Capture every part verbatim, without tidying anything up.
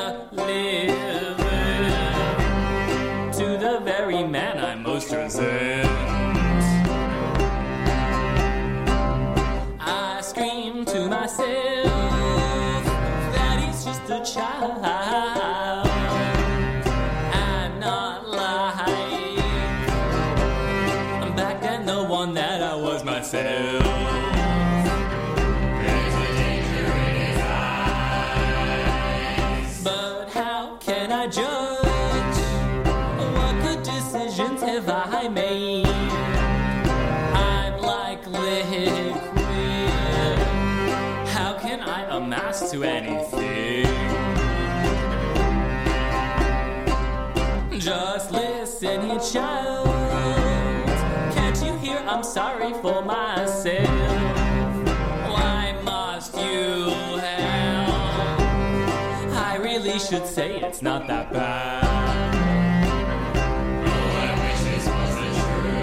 live to the very man I most resent. I scream to myself that he's just a child. I'm not like back then the one that I was myself. I judge what good decisions have I made. I'm like liquid. How can I amass to anything? Just listen here, child. Can't you hear I'm sorry for myself? Why must you help? I really should say it's not that bad. Oh, I wish this was the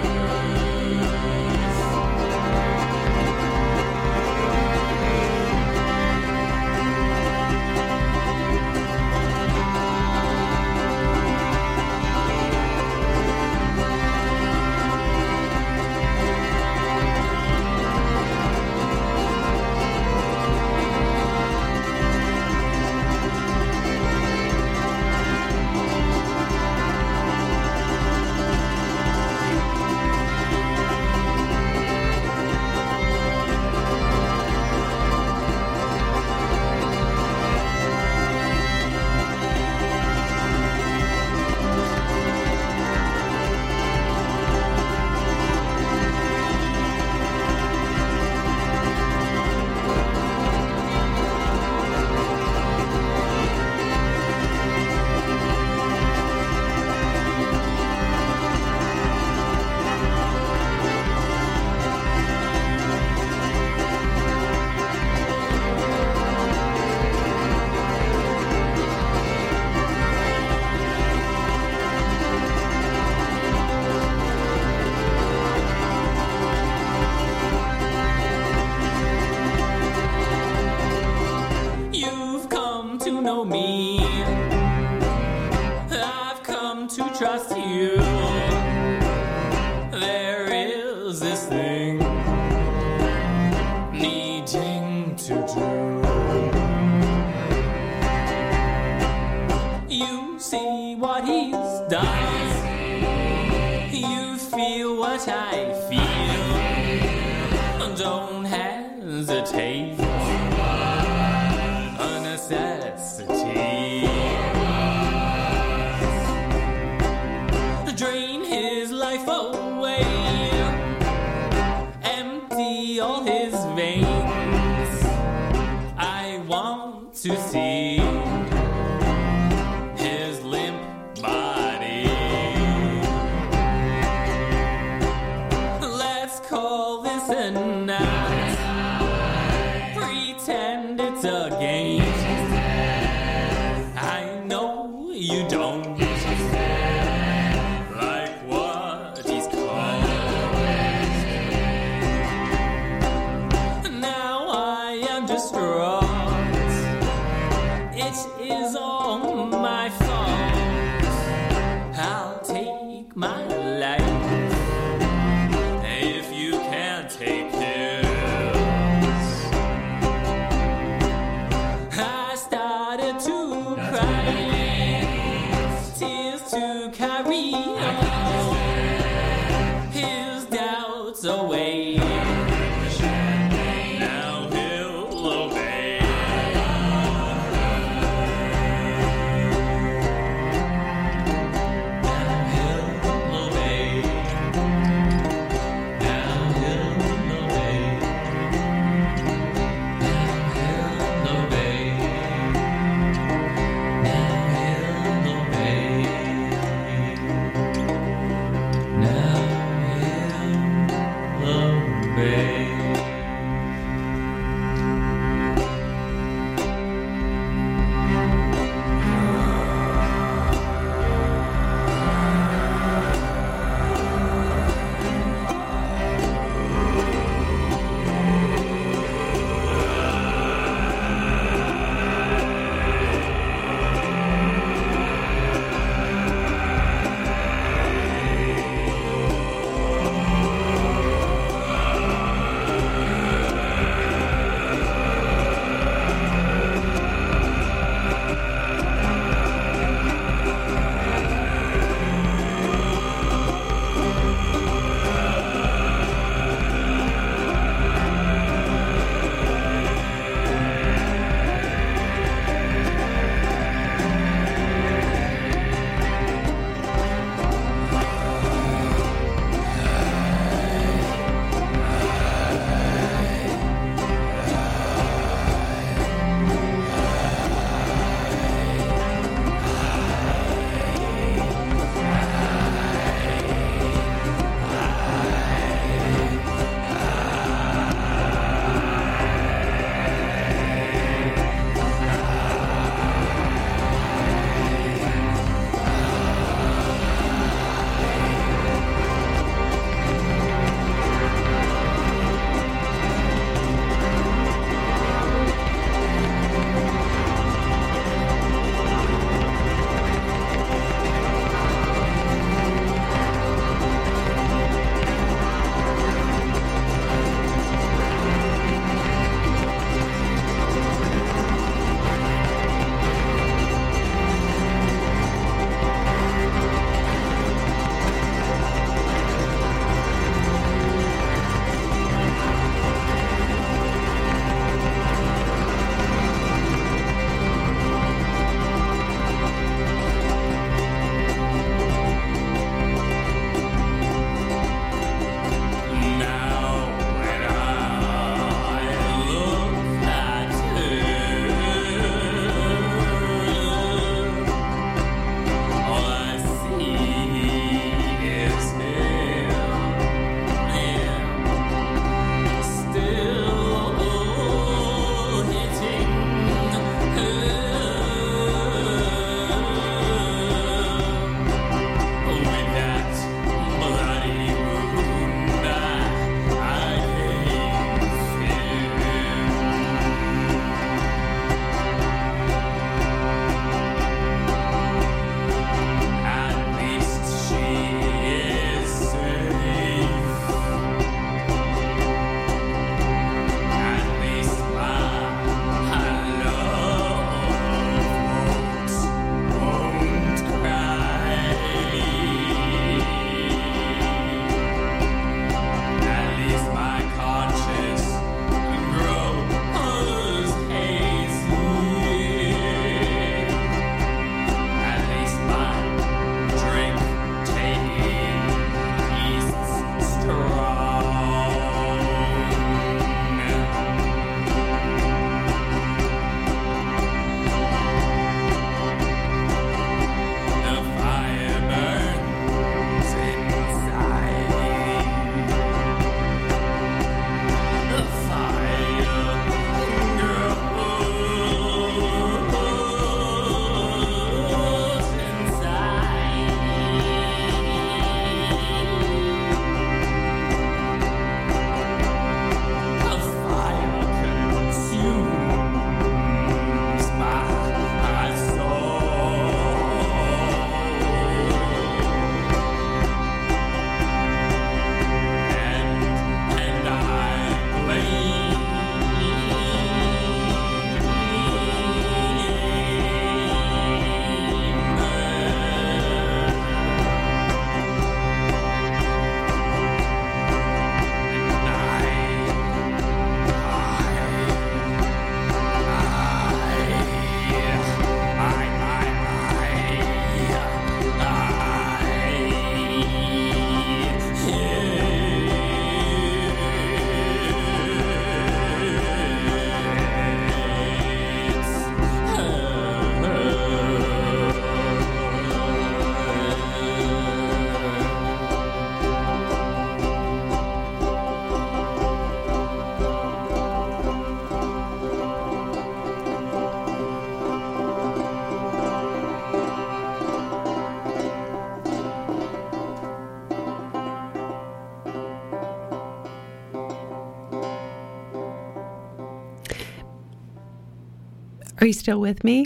me. I've come to trust you. There is this thing needing to do. You see what he's done. You feel what I feel. Don't hesitate. Necessity. Drain his life away, empty all his veins. I want to see his limp body. Let's call this a night. Pretend it's a game. You don't like what he's called. Now I am distraught. It is all my fault. I'll take my life if you can't take his. I started to cry. To carry on his doubts away. Now he'll obey. Now he'll obey. Now he'll obey. Now he'll obey. Now he'll obey. Are you still with me?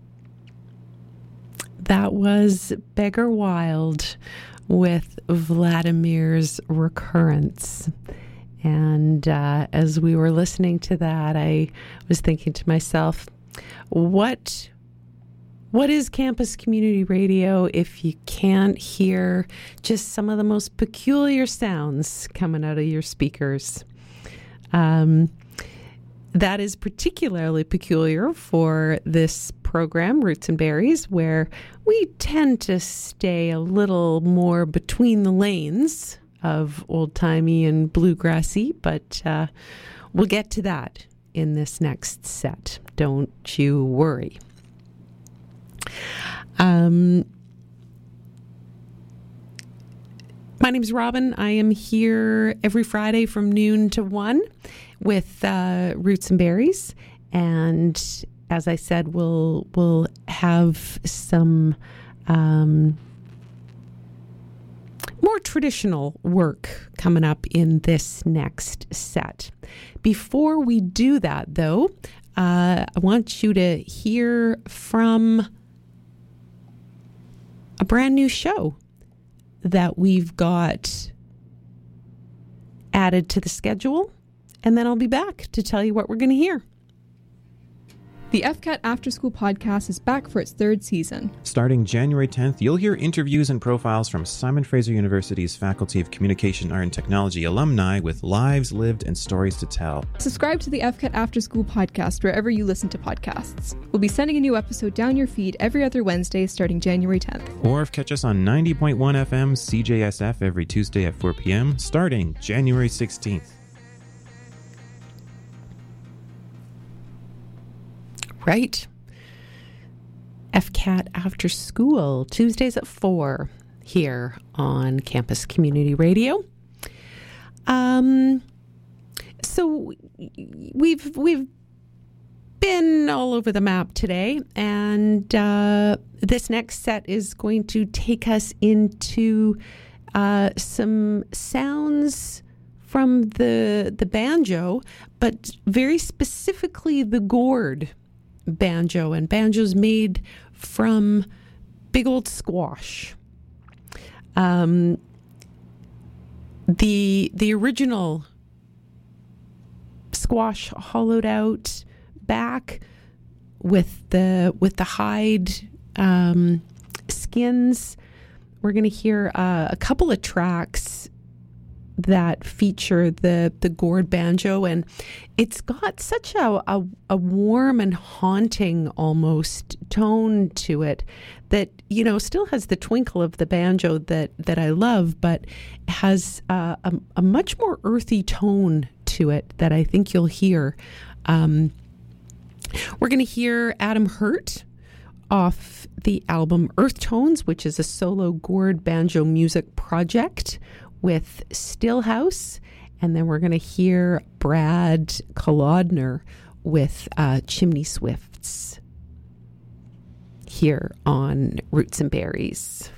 That was Beggar Wild with Vladimir's Recurrence. And uh, as we were listening to that, I was thinking to myself, what what is campus community radio if you can't hear just some of the most peculiar sounds coming out of your speakers? Um That is particularly peculiar for this program, Roots and Berries, where we tend to stay a little more between the lanes of old-timey and bluegrassy, but uh, we'll get to that in this next set. Don't you worry. Um, my name's Robin. I am here every Friday from noon to one with uh, Roots and Berries, and as I said, we'll we'll have some um, more traditional work coming up in this next set. Before we do that, though, uh, I want you to hear from a brand new show that we've got added to the schedule. And then I'll be back to tell you what we're going to hear. The F C A T After School podcast is back for its third season. Starting January tenth, you'll hear interviews and profiles from Simon Fraser University's Faculty of Communication, Art and Technology alumni with lives lived and stories to tell. Subscribe to the F C A T After School podcast wherever you listen to podcasts. We'll be sending a new episode down your feed every other Wednesday starting January tenth. Or catch us on ninety point one F M C J S F every Tuesday at four p.m. starting January sixteenth. Right. F C A T After School, Tuesdays at four here on Campus Community Radio. Um, so we've we've been all over the map today, and uh, this next set is going to take us into uh, some sounds from the the banjo, but very specifically the gourd banjo, and banjos made from big old squash. Um, the the original squash hollowed out back with the with the hide um, skins. We're going to hear uh, a couple of tracks that feature the the gourd banjo, and it's got such a, a a warm and haunting almost tone to it that, you know, still has the twinkle of the banjo that that I love, but has uh, a, a much more earthy tone to it that I think you'll hear. Um, we're going to hear Adam Hurt off the album Earth Tones, which is a solo gourd banjo music project with Stillhouse, and then we're going to hear Brad Kolodner with uh, Chimney Swifts here on Roots and Berries.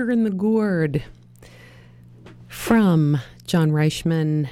Turn the Gourd from John Reichman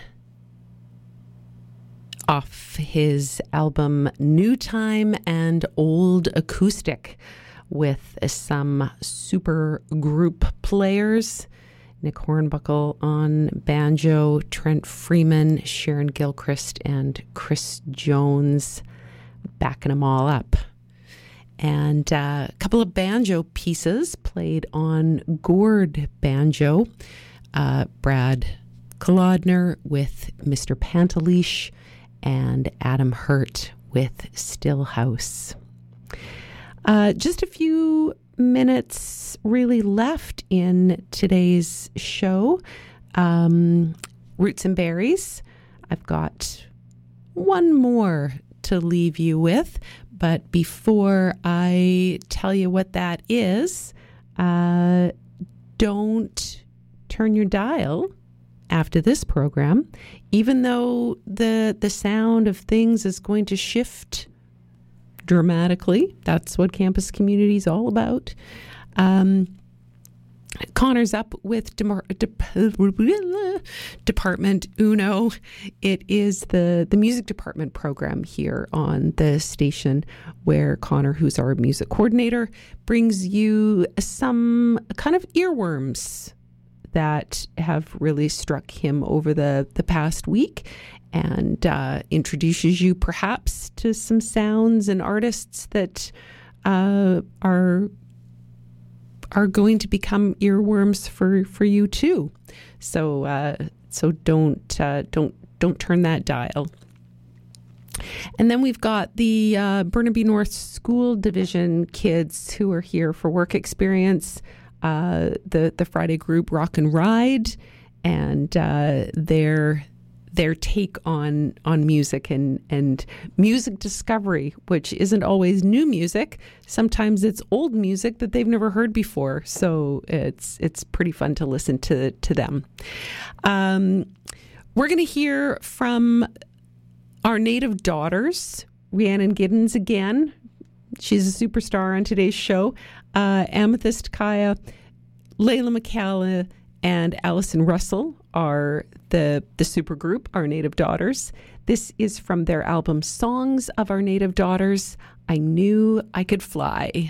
off his album New Time and Old Acoustic, with some super group players. Nick Hornbuckle on banjo, Trent Freeman, Sharon Gilchrist, and Chris Jones backing them all up. And uh, a couple of banjo pieces played on gourd banjo. Uh, Brad Kolodner with Mister Pantaleesh and Adam Hurt with Stillhouse. Uh, just a few minutes really left in today's show. Um, Roots and Berries. I've got one more to leave you with, but before I tell you what that is, uh, don't turn your dial after this program, even though the the sound of things is going to shift dramatically. That's what campus community is all about. Um, Connor's up with Demar- De- Department Uno. It is the, the music department program here on the station where Connor, who's our music coordinator, brings you some kind of earworms that have really struck him over the, the past week, and uh, introduces you perhaps to some sounds and artists that uh, are are going to become earworms for, for you too. So uh, so don't uh, don't don't turn that dial. And then we've got the uh, Burnaby North School Division kids who are here for work experience. Uh, the the Friday group Rock and Ride, and uh, their their take on on music and and music discovery, which isn't always new music. Sometimes it's old music that they've never heard before. So it's it's pretty fun to listen to to them. Um, we're going to hear from our Native Daughters, Rhiannon Giddens again. She's a superstar on today's show. Uh, Amethyst Kaya, Layla McCalla, and Allison Russell are the, the supergroup, Our Native Daughters. This is from their album Songs of Our Native Daughters, I Knew I Could Fly.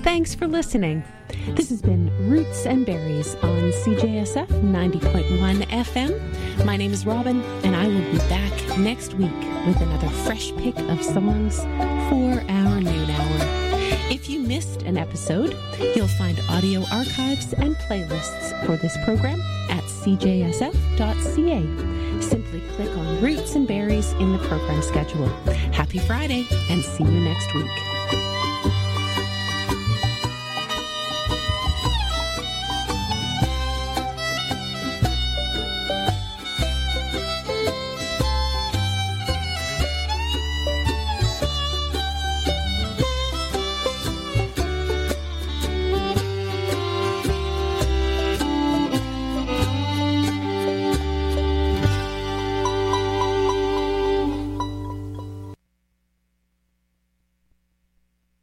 Thanks for listening. This has been Roots and Berries on C J S F ninety point one F M. My name is Robin, and I will be back next week with another fresh pick of songs for our noon hour. If you missed an episode, you'll find audio archives and playlists for this program at c j s f dot c a. Simply click on Roots and Berries in the program schedule. Happy Friday, and see you next week.